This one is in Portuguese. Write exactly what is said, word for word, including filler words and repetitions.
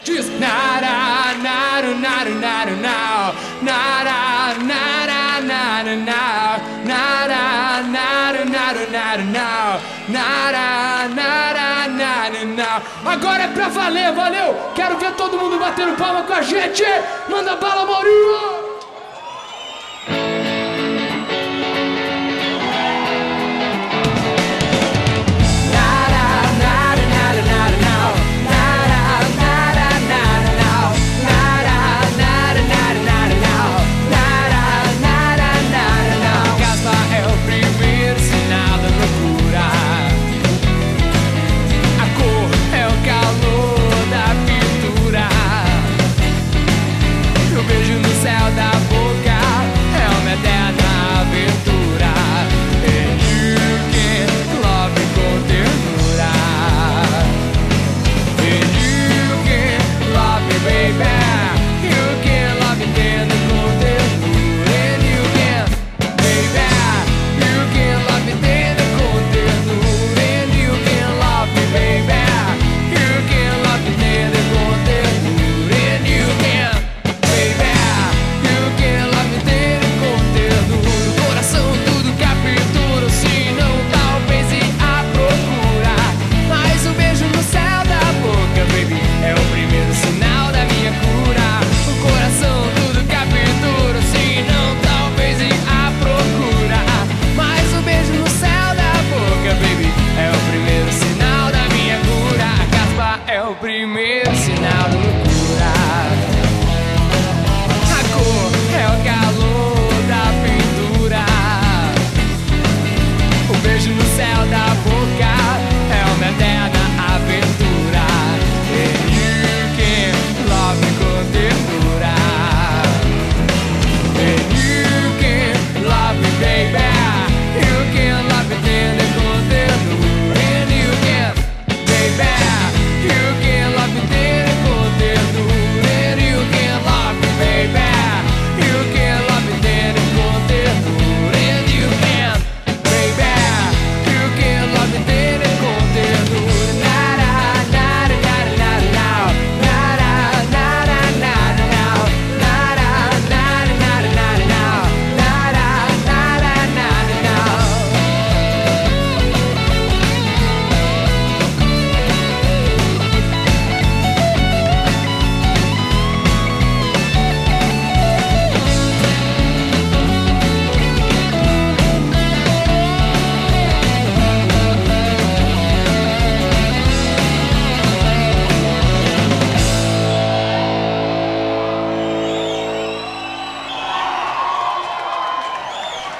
Diz nara, nara, nara, nara, nara, nara, nara, nara, nara, nara, nara, nara, nara, nara, nara, nara. Agora é pra valer, valeu! Quero ver todo mundo batendo palma com a gente! Manda bala, Maurinho!